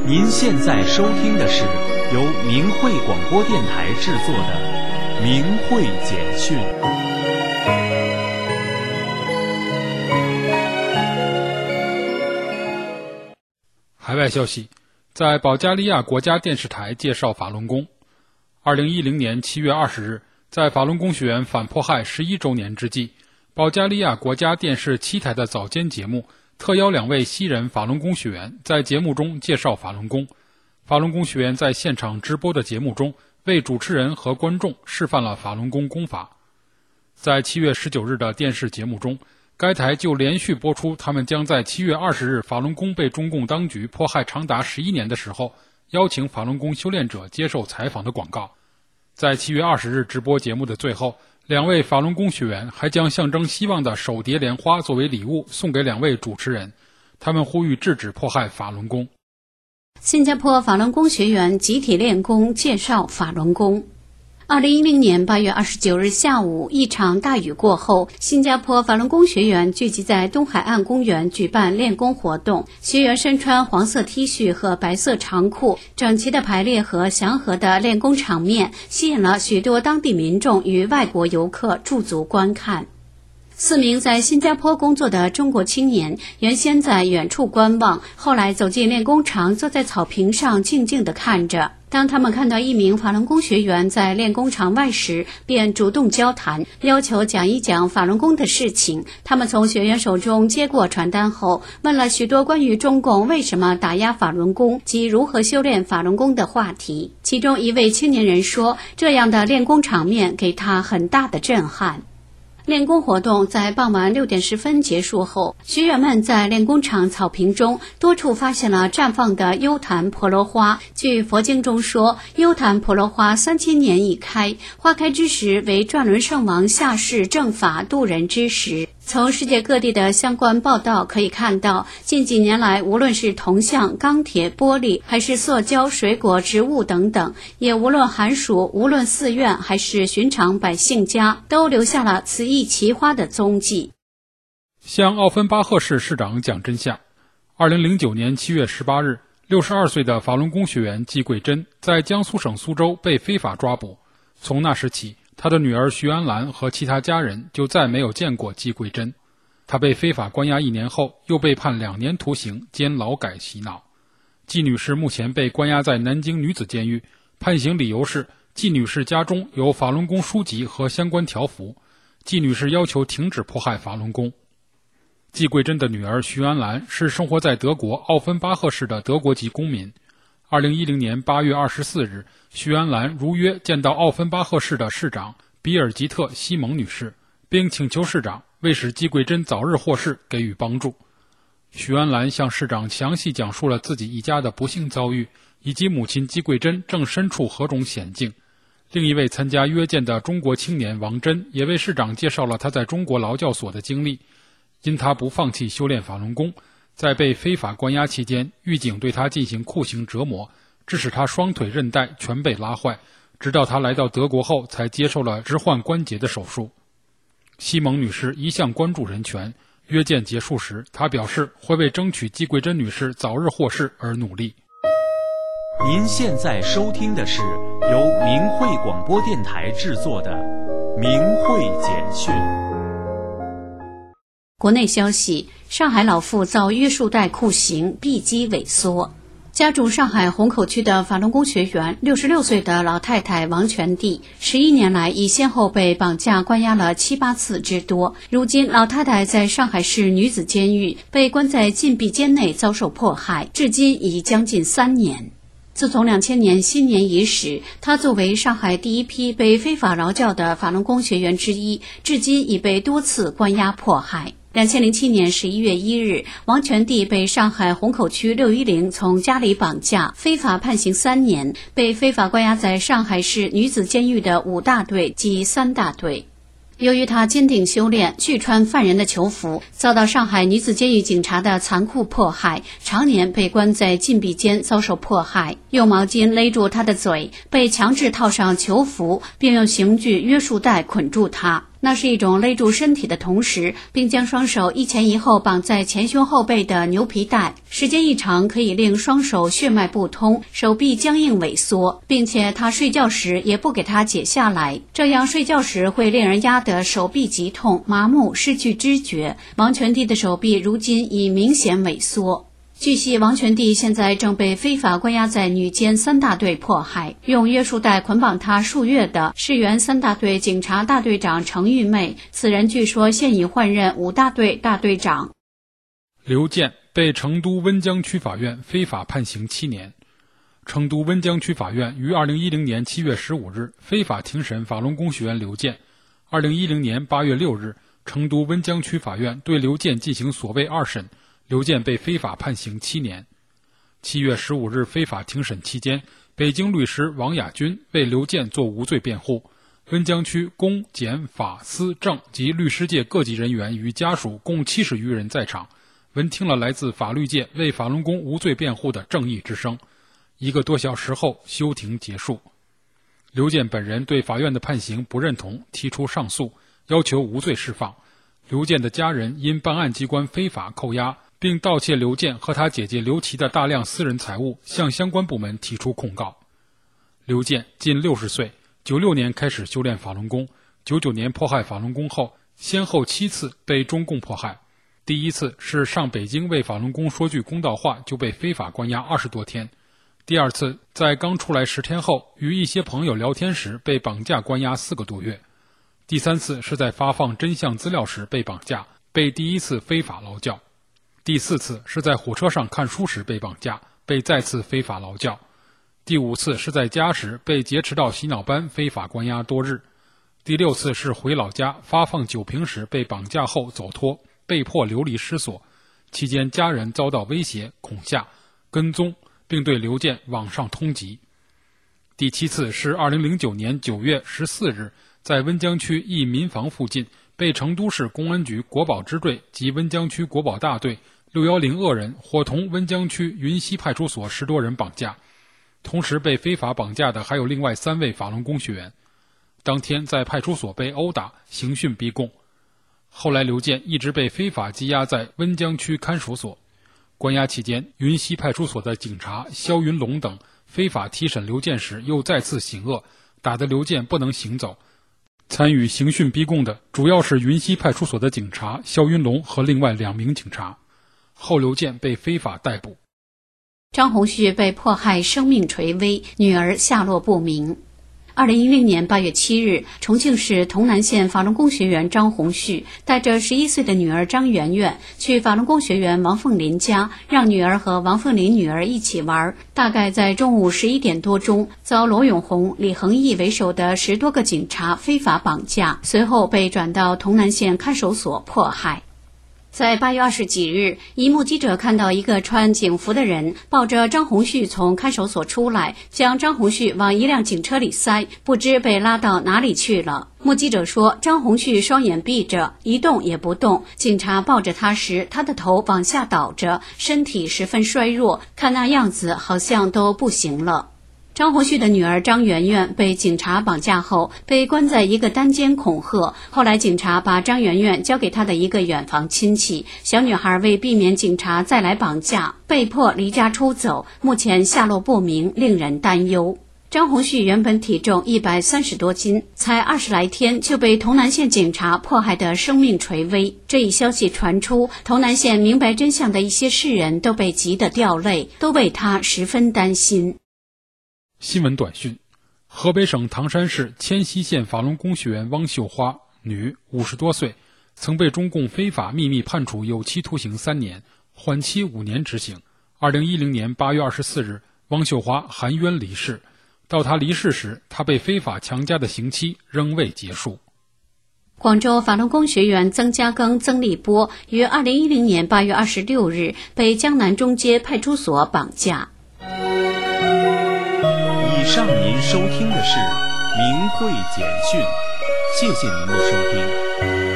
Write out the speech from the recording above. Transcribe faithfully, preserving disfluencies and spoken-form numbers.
您现在收听的是由明慧广播电台制作的《明慧简讯》。 海外消息，在保加利亚国家电视台介绍法轮功。二零一零年七月二十日，在法轮功学员反迫害十一周年之际，保加利亚国家电视七台的早间节目特邀两位西人法轮功学员在节目中介绍法轮功。法轮功学员在现场直播的节目中，为主持人和观众示范了法轮功功法。在七月十九日的电视节目中，该台就连续播出他们将在七月二十日法轮功被中共当局迫害长达十一年的时候，邀请法轮功修炼者接受采访的广告。在七月二十日直播节目的最后，两位法轮功学员还将象征希望的手蝶莲花作为礼物送给两位主持人，他们呼吁制止迫害法轮功。 新加坡法轮功学员集体练功介绍法轮功。二零一零年八月二十九日下午，一场大雨过后，新加坡法轮功学员聚集在东海岸公园举办练功活动。学员身穿黄色 T 恤和白色长裤，整齐的排列和祥和的练功场面吸引了许多当地民众与外国游客驻足观看。四名在新加坡工作的中国青年原先在远处观望，后来走进练功场，坐在草坪上静静地看着。当他们看到一名法轮功学员在练功场外时，便主动交谈，要求讲一讲法轮功的事情。他们从学员手中接过传单后，问了许多关于中共为什么打压法轮功及如何修炼法轮功的话题。其中一位青年人说，这样的练功场面给他很大的震撼。练功活动在傍晚六点十分结束后，学员们在练功场草坪中多处发现了绽放的幽檀婆罗花。据佛经中说，幽檀婆罗花三千年已开，花开之时为转轮圣王下世正法度人之时。从世界各地的相关报道可以看到，近几年来，无论是铜像、钢铁、玻璃，还是塑胶、水果、植物等等，也无论寒暑，无论寺院还是寻常百姓家，都留下了此一奇花的踪迹。 向奥芬巴赫市市长讲真相。二零零九年七月十八日，六十二岁的法轮功学员季桂珍在江苏省苏州被非法抓捕。从那时起，他的女儿徐安兰和其他家人就再没有见过季桂珍。他被非法关押一年后，又被判两年徒刑兼劳改洗脑。季女士目前被关押在南京女子监狱，判刑理由是季女士家中有法轮功书籍和相关条幅，季女士要求停止迫害法轮功。季桂珍的女儿徐安兰是生活在德国奥芬巴赫市的德国籍公民。二零一零年八月二十四日，徐安兰如约见到奥芬巴赫市的市长比尔吉特·西蒙女士，并请求市长为使季桂珍早日获释给予帮助。徐安兰向市长详细讲述了自己一家的不幸遭遇，以及母亲季桂珍正身处何种险境。另一位参加约见的中国青年王真也为市长介绍了他在中国劳教所的经历。因他不放弃修炼法轮功，在被非法关押期间，狱警对他进行酷刑折磨，致使他双腿韧带全被拉坏，直到他来到德国后才接受了置换关节的手术。西蒙女士一向关注人权，约见结束时，她表示会为争取季桂珍女士早日获释而努力。 您现在收听的是由明慧广播电台制作的《明慧简讯》。 国内消息，上海老妇遭约束带酷刑，臂肌萎缩。家住上海虹口区的法轮功学员，六十六岁的老太太王全娣，十一年来已先后被绑架关押了七八次之多。如今，老太太在上海市女子监狱被关在禁闭间内遭受迫害，至今已将近三年。自从两千年新年伊始，她作为上海第一批被非法劳教的法轮功学员之一，至今已被多次关押迫害。两千零七年十一月一日，王全娣被上海虹口区六一零从家里绑架，非法判刑三年，被非法关押在上海市女子监狱的五大队及三大队。由于他坚定修炼，拒穿犯人的囚服，遭到上海女子监狱警察的残酷迫害，常年被关在禁闭间遭受迫害，用毛巾勒住他的嘴，被强制套上囚服，并用刑具约束带捆住他。 那是一种勒住身体的同时，并将双手一前一后绑在前胸后背的牛皮带，时间一长可以令双手血脉不通，手臂僵硬萎缩，并且他睡觉时也不给他解下来，这样睡觉时会令人压得手臂极痛、麻木、失去知觉。王全帝的手臂如今已明显萎缩。据悉，王全帝现在正被非法关押在女监三大队迫害。用约束带捆绑他数月的是原三大队警察大队长程玉妹，此人据说现已换任五大队大队长。 刘健被成都温江区法院非法判刑七年。成都温江区法院于二零一零年七月十五日非法庭审法轮功学员刘健。二零一零年八月六日，成都温江区法院对刘健进行所谓二审。刘健被非法判刑七年。七月十五日非法庭审期间，北京律师王亚军为刘健做无罪辩护。温江区公检法司政及律师界各级人员与家属共七十余人在场，闻听了来自法律界为法轮功无罪辩护的正义之声。一个多小时后，休庭结束。刘健本人对法院的判刑不认同，提出上诉，要求无罪释放。刘健的家人因办案机关非法扣押并盗窃刘健和他姐姐刘琦的大量私人财物，向相关部门提出控告。刘健近六十岁，九六年开始修炼法轮功，九九年迫害法轮功后，先后七次被中共迫害。第一次是上北京为法轮功说句公道话就被非法关押二十多天。第二次在刚出来十天后，与一些朋友聊天时被绑架关押四个多月。第三次是在发放真相资料时被绑架，被第一次非法劳教。第四次是在火车上看书时被绑架，被再次非法劳教。第五次是在家时被劫持到洗脑班非法关押多日。第六次是回老家发放酒瓶时被绑架后走脱，被迫流离失所，期间家人遭到威胁、恐吓、跟踪，并对刘健网上通缉。第七次是二零零九年九月十四日，在温江区一民房附近被成都市公安局国保支队及温江区国保大队六一零恶人伙同温江区云溪派出所十多人绑架，同时被非法绑架的还有另外三位法轮功学员。当天在派出所被殴打、刑讯逼供。后来刘健一直被非法羁押在温江区看守所。关押期间，云溪派出所的警察肖云龙等非法提审刘健时又再次行恶，打得刘健不能行走。参与刑讯逼供的主要是云溪派出所的警察肖云龙和另外两名警察。后刘健被非法逮捕。 张洪旭被迫害，生命垂危，女儿下落不明。二零一零年八月七日，重庆市潼南县法轮功学员张洪旭带着十一岁的女儿张媛媛去法轮功学员王凤林家，让女儿和王凤林女儿一起玩。大概在中午十一点多钟，遭罗永红、李恒毅为首的十多个警察非法绑架，随后被转到潼南县看守所迫害。在八月二十几日，一目击者看到一个穿警服的人抱着张洪旭从看守所出来，将张洪旭往一辆警车里塞，不知被拉到哪里去了。目击者说，张洪旭双眼闭着，一动也不动，警察抱着他时，他的头往下倒着，身体十分衰弱，看那样子好像都不行了。张洪旭的女儿张媛媛被警察绑架后，被关在一个单间恐吓。后来警察把张媛媛交给他的一个远房亲戚，小女孩为避免警察再来绑架，被迫离家出走，目前下落不明，令人担忧。张洪旭原本体重一百三十多斤，才二十来天就被潼南县警察迫害得生命垂危。这一消息传出，潼南县明白真相的一些市人都被急得掉泪，都为他十分担心。 新闻短讯：河北省唐山市迁西县法轮功学员汪秀花，女，五十多岁，曾被中共非法秘密判处有期徒刑三年，缓期五年执行。二零一零年八月二十四日，汪秀花含冤离世。到她离世时，她被非法强加的刑期仍未结束。 广州法轮功学员曾家庚、曾立波于二零一零年八月二十六日被江南中街派出所绑架。 以上您收听的是明慧简讯，谢谢您的收听。